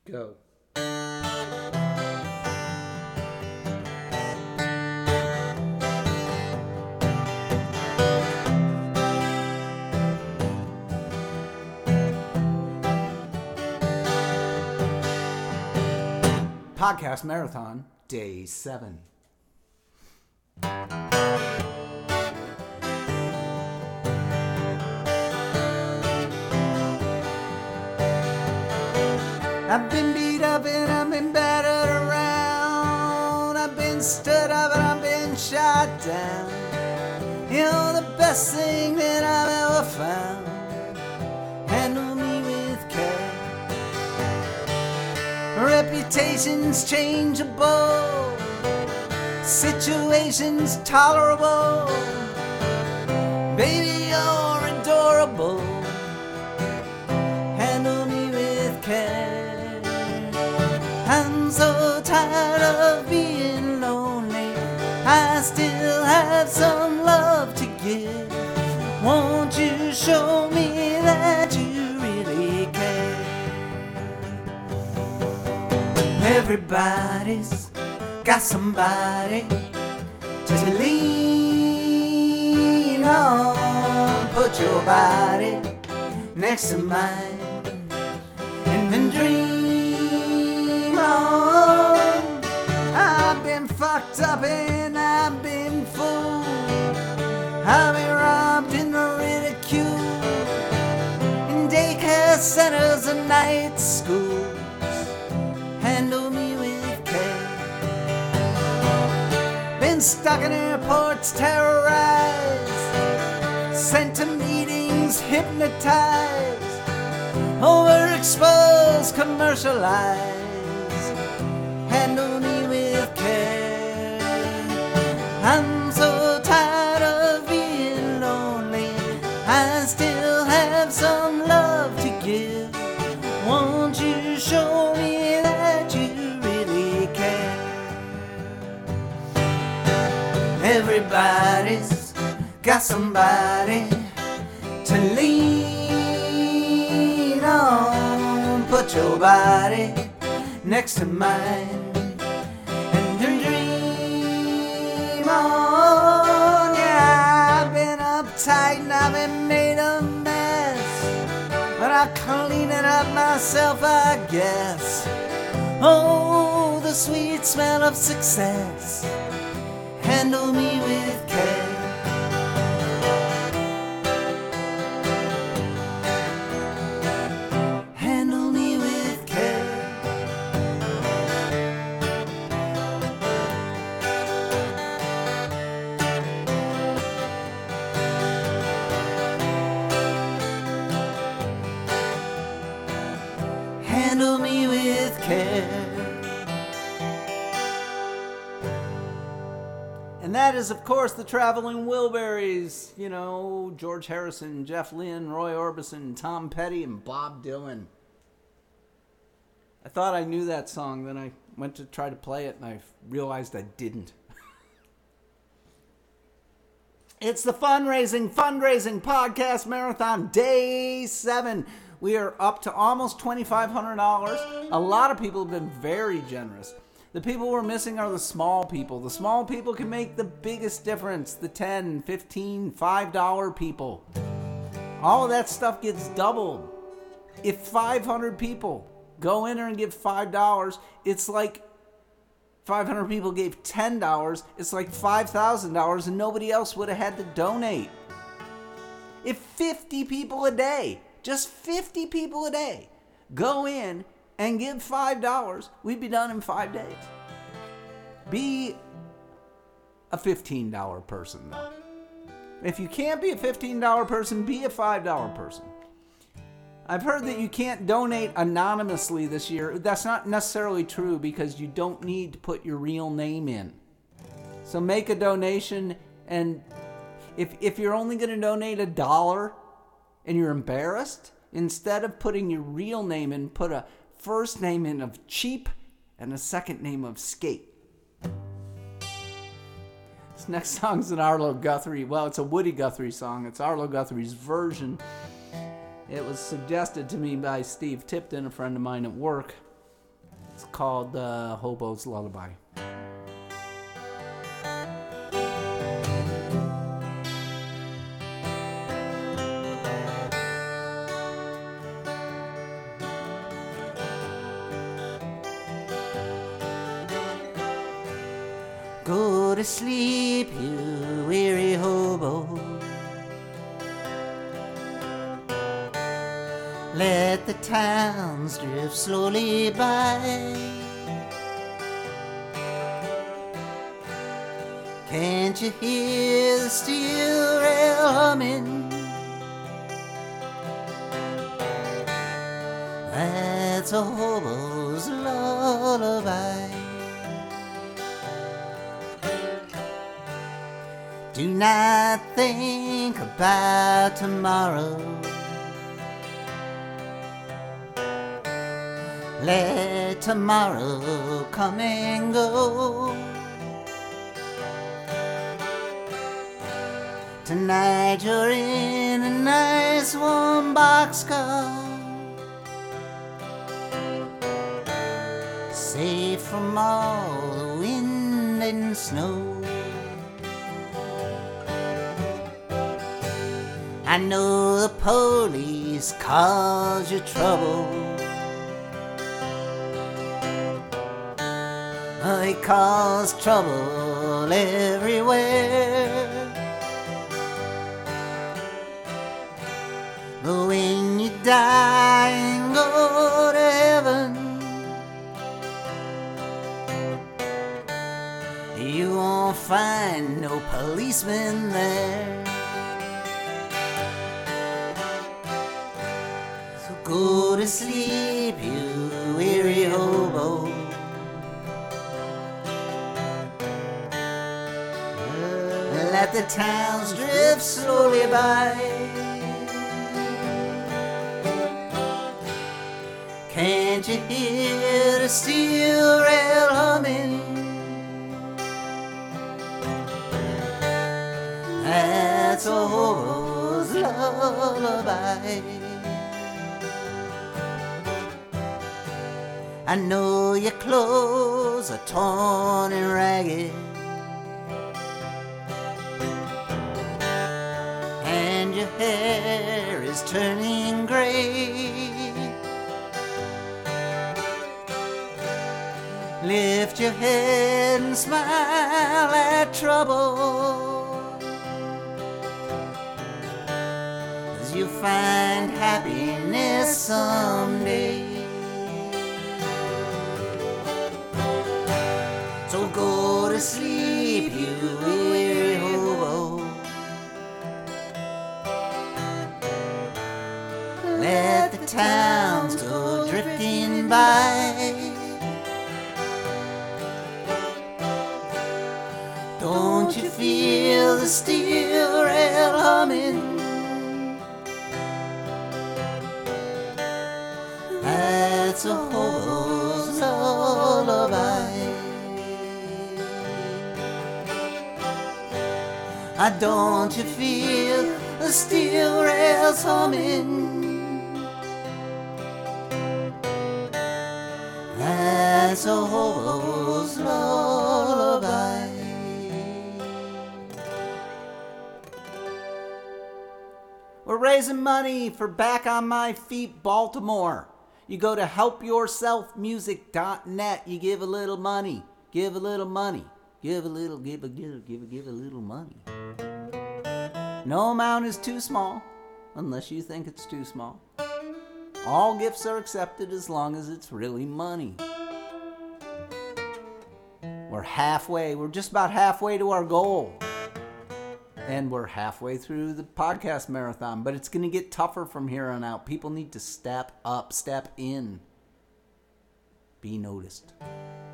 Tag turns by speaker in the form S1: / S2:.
S1: Go. Podcast Marathon, Day 7. I've been beat up and I've been battered around. I've been stood up and I've been shot down. You're the best thing that I've ever found. Handle me with care. Reputation's changeable, situation's tolerable. Baby, you're adorable. Handle me with care. I'm so tired of being lonely. I still have some love to give. Won't you show me that you really care? Everybody's got somebody to lean on. Put your body next to mine and then dream on. I've been fucked up and I've been fooled. I've been robbed and ridiculed in daycare centers and night schools. Handle me with care. Been stuck in airports, terrorized, sent to meetings, hypnotized, overexposed, commercialized. Handle me with care. I'm so tired of being lonely. I still have some love to give. Won't you show me that you really care? Everybody's got somebody to lean on. Put your body next to mine and dream on. Yeah, I've been uptight and I've been made a mess, but I'll clean it up myself, I guess. Oh, the sweet smell of success. Handle me with care. Handle me with care. Handle me with care. And that is, of course, the Traveling Wilburys. You know, George Harrison, Jeff Lynne, Roy Orbison, Tom Petty, and Bob Dylan. I thought I knew that song, then I went to try to play it, and I realized I didn't. It's the fundraising podcast marathon, Day 7. We are up to almost $2,500. A lot of people have been very generous. The people we're missing are the small people. The small people can make the biggest difference. The $10, $15, $5 people. All of that stuff gets doubled. If 500 people go in there and give $5, it's like 500 people gave $10. It's like $5,000 and nobody else would have had to donate. If 50 people a day, just 50 people a day, go in and give $5, we'd be done in 5 days. Be a $15 person, though. If you can't be a $15 person, be a $5 person. I've heard that you can't donate anonymously this year. That's not necessarily true because you don't need to put your real name in. So make a donation, and if you're only going to donate $1 and you're embarrassed, instead of putting your real name in, put a first name in of Cheap and a second name of Skate. This next song's an Arlo Guthrie. Well, it's a Woody Guthrie song. It's Arlo Guthrie's version. It was suggested to me by Steve Tipton, a friend of mine at work. It's called Hobo's Lullaby. Go to sleep, you weary hobo. Let the towns drift slowly by. Can't you hear the steel rail humming? That's a hobo's lullaby. Do not think about tomorrow. Let tomorrow come and go. Tonight you're in a nice warm boxcar, safe from all the wind and snow. I know the police cause you trouble. They cause trouble everywhere. But when you die and go to heaven, you won't find no policeman there. So go to sleep, you weary hobo. Let the towns drift slowly by. Can't you hear the steel rail humming? That's a hobo's lullaby. I know your clothes are torn and ragged, and your hair is turning gray. Lift your head and smile at trouble, 'cause you'll find happiness someday. So go to sleep, you weary hobo. Let the towns go drifting by. Don't you feel the steel rail humming? That's a hobo's lullaby. Don't you feel the steel rails humming? That's a hobo's lullaby. We're raising money for Back on My Feet Baltimore. You go to helpyourselfmusic.net. You give a little money. Give a little money. Give a little money. No amount is too small, unless you think it's too small. All gifts are accepted as long as it's really money. We're halfway. We're just about halfway to our goal. And we're halfway through the podcast marathon, but it's going to get tougher from here on out. People need to step up, step in, be noticed.